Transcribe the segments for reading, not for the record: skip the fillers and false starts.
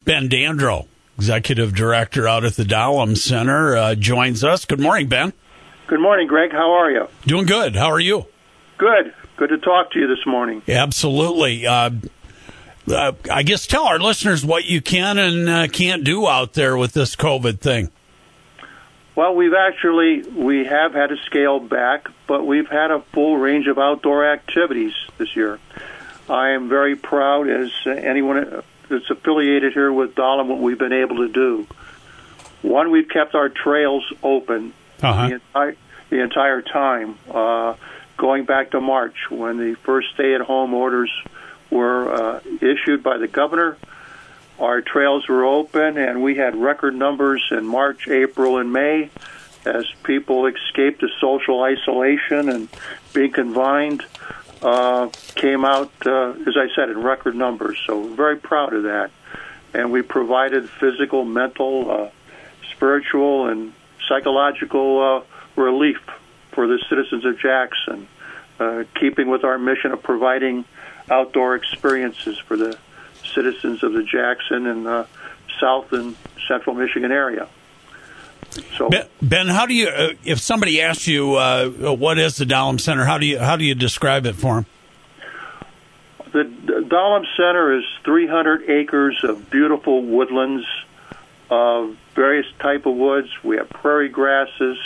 Ben Dandro, Executive Director out at the Dahlem Center, joins us. Good morning, Ben. Good morning, Greg. How are you? Doing good. How are you? Good. Good to talk to you this morning. Absolutely. I guess tell our listeners what you can and can't do out there with this COVID thing. Well, we have had to scale back, but we've had a full range of outdoor activities this year. I am very proud, as anyone that's affiliated here with Dahlem, what we've been able to do. One, we've kept our trails open the entire time, going back to March when the first stay-at-home orders were issued by the governor. Our trails were open, and we had record numbers in March, April, and May as people escaped the social isolation and being confined. Came out, as I said, in record numbers. So we're very proud of that. And we provided physical, mental, spiritual, and psychological relief for the citizens of Jackson, keeping with our mission of providing outdoor experiences for the citizens of the Jackson and South and Central Michigan area. So, Ben, how do you, if somebody asks you what is the Dahlem Center, how do you describe it for them? The Dahlem Center is 300 acres of beautiful woodlands, various type of woods. We have prairie grasses.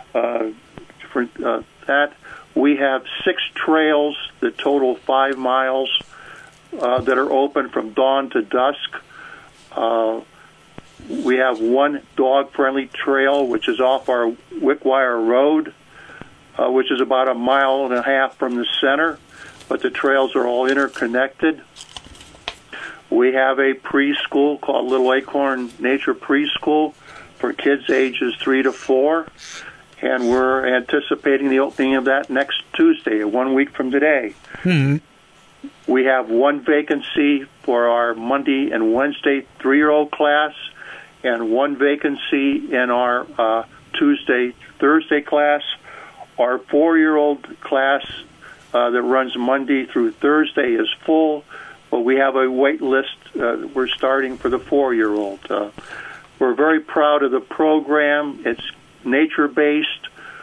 We have 6 trails that total 5 miles that are open from dawn to dusk. We have one dog-friendly trail, which is off our Wickwire Road, which is about 1.5 miles from the center, but the trails are all interconnected. We have a preschool called Little Acorn Nature Preschool for kids ages 3 to 4, and we're anticipating the opening of that next Tuesday, 1 week from today. Mm-hmm. We have one vacancy for our Monday and Wednesday 3-year-old class, and one vacancy in our Tuesday, Thursday class. Our 4-year-old class that runs Monday through Thursday is full, but we have a wait list we're starting for the 4-year-old. We're very proud of the program. It's nature-based.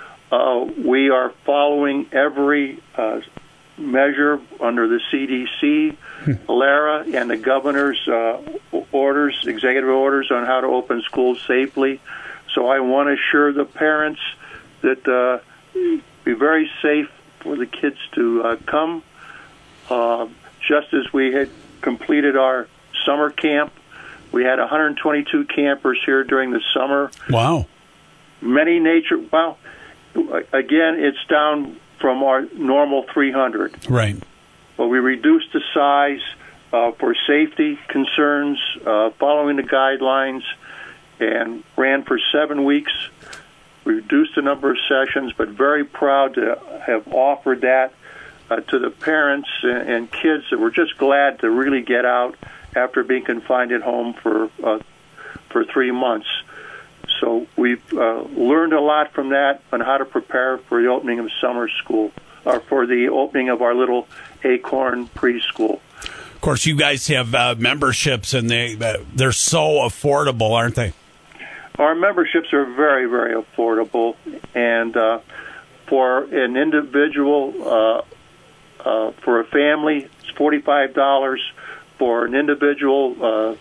We are following every measure under the CDC, LARA, and the governor's executive orders on how to open schools safely. So I want to assure the parents that be very safe for the kids to come. Just as we had completed our summer camp, we had 122 campers here during the summer. Wow. Again, it's down from our normal 300. Right. But we reduced the size for safety concerns, following the guidelines, and ran for 7 weeks. We reduced the number of sessions, but very proud to have offered that to the parents and kids that were just glad to really get out after being confined at home for 3 months. So we've learned a lot from that on how to prepare for the opening of summer school, or for the opening of our Little Acorn preschool. Of course, you guys have memberships, and they're so affordable, aren't they? Our memberships are very, very affordable, and for an individual, for a family, it's $45. For an individual,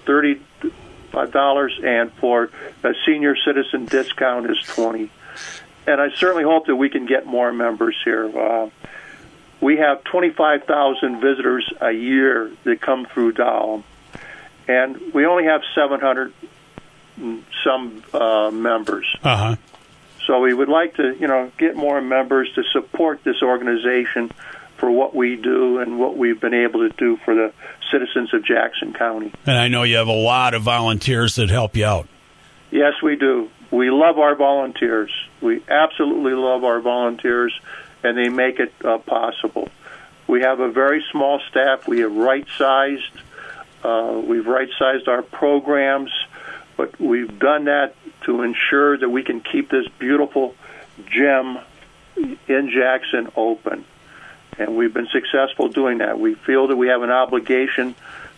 $35, and for a senior citizen discount is $20. And I certainly hope that we can get more members here. We have 25,000 visitors a year that come through Dahlem, and we only have 700 some members. Uh-huh. So we would like to, get more members to support this organization for what we do and what we've been able to do for the citizens of Jackson County. And I know you have a lot of volunteers that help you out. Yes, we do. We love our volunteers. We absolutely love our volunteers, and they make it possible. We have a very small staff. We have right-sized. We've right-sized our programs, but we've done that to ensure that we can keep this beautiful gem in Jackson open. And we've been successful doing that. We feel that we have an obligation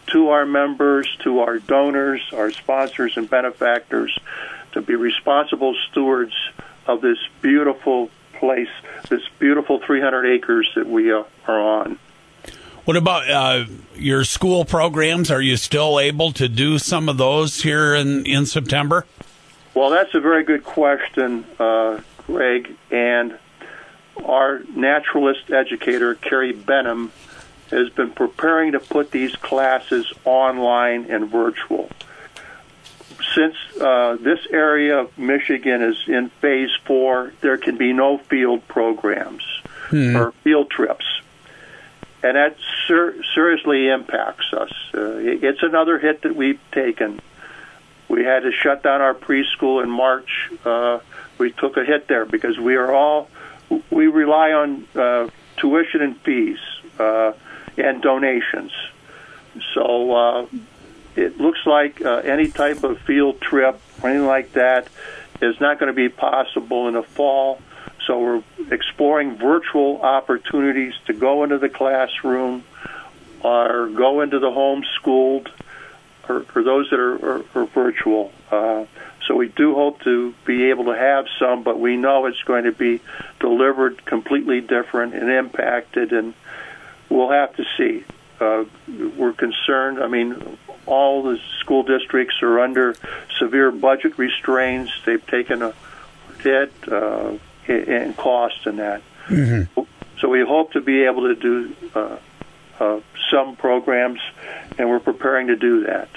to our members, to our donors, our sponsors and benefactors, to be responsible stewards of this beautiful place, this beautiful 300 acres that we are on. What about your school programs? Are you still able to do some of those here in September? Well, that's a very good question, Greg. And our naturalist educator, Carrie Benham, has been preparing to put these classes online and virtual. Since this area of Michigan is in phase 4, there can be no field programs or field trips. And that seriously impacts us. It's another hit that we've taken. We had to shut down our preschool in March. We took a hit there because we rely on tuition and fees and donations. So it looks like any type of field trip or anything like that is not going to be possible in the fall. So we're exploring virtual opportunities to go into the classroom or go into the homeschooled or those that are virtual. So we do hope to be able to have some, but we know it's going to be delivered completely different and impacted, and we'll have to see. We're concerned. I mean, all the school districts are under severe budget restraints. They've taken a hit in cost in that. Mm-hmm. So we hope to be able to do some programs, and we're preparing to do that.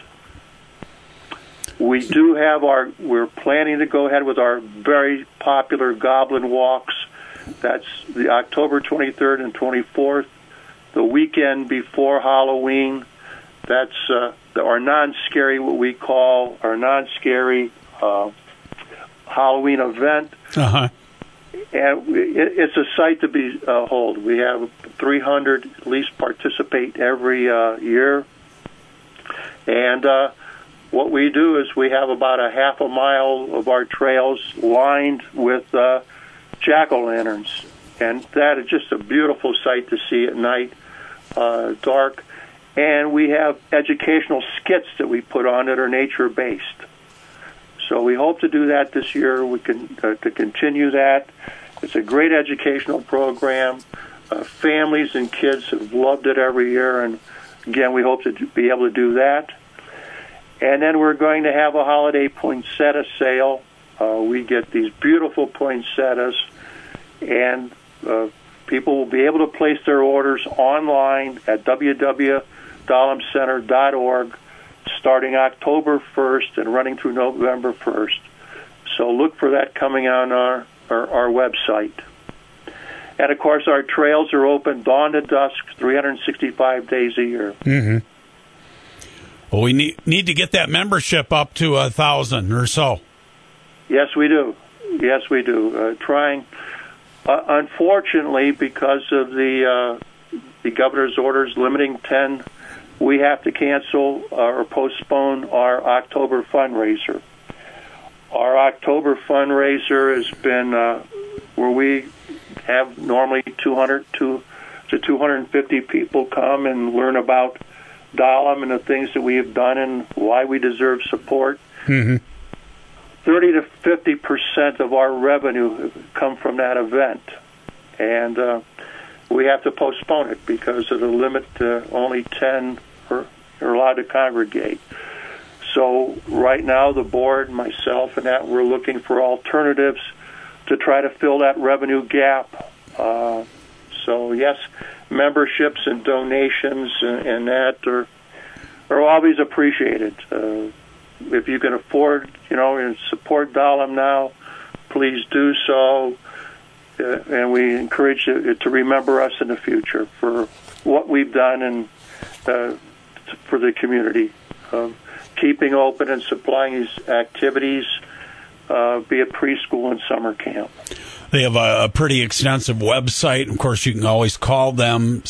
We do have we're planning to go ahead with our very popular Goblin Walks. That's the October 23rd and 24th, the weekend before Halloween. That's our non-scary, what we call our non-scary Halloween event. Uh-huh. And it's a sight to behold. We have 300 at least participate every year. And what we do is we have about a half a mile of our trails lined with jack-o'-lanterns. And that is just a beautiful sight to see at night, dark. And we have educational skits that we put on that are nature-based. So we hope to do that this year. We can to continue that. It's a great educational program. Families and kids have loved it every year, and again, we hope to be able to do that. And then we're going to have a holiday poinsettia sale. We get these beautiful poinsettias, and people will be able to place their orders online at www.dahlemcenter.org starting October 1st and running through November 1st. So look for that coming on our website. And, of course, our trails are open dawn to dusk 365 days a year. Mm-hmm. Well, we need to get that membership up to 1,000 or so. Yes, we do. Yes, we do. Trying. Unfortunately, because of the governor's orders limiting 10, we have to cancel or postpone our October fundraiser. Our October fundraiser has been where we have normally 200 to 250 people come and learn about Dahlem and the things that we have done and why we deserve support. Mm-hmm. 30 to 50% of our revenue come from that event, and we have to postpone it because of the limit to only 10 are allowed to congregate. So right now, the board, myself, and that we're looking for alternatives to try to fill that revenue gap. So yes, memberships and donations and that are always appreciated. If you can afford, and support Dahlem now, please do so. And we encourage you to remember us in the future for what we've done and for the community. Keeping open and supplying these activities, be it preschool and summer camp. They have a pretty extensive website. Of course, you can always call them,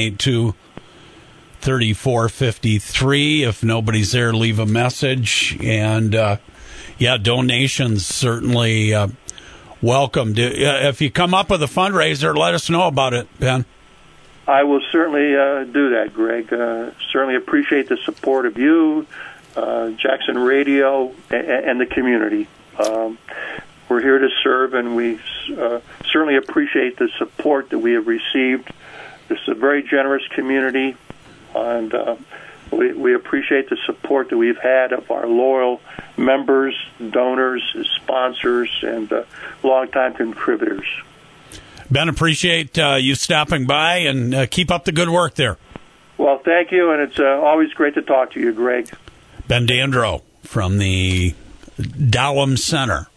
782-3453. If nobody's there, leave a message. And, donations certainly welcome. If you come up with a fundraiser, let us know about it, Ben. I will certainly do that, Greg. Certainly appreciate the support of you, Jackson Radio, and the community. We're here to serve, and we certainly appreciate the support that we have received. This is a very generous community, and we appreciate the support that we've had of our loyal members, donors, sponsors, and longtime contributors. Ben, appreciate you stopping by, and keep up the good work there. Well, thank you, and it's always great to talk to you, Greg. Ben D'Andro from the Dallam Center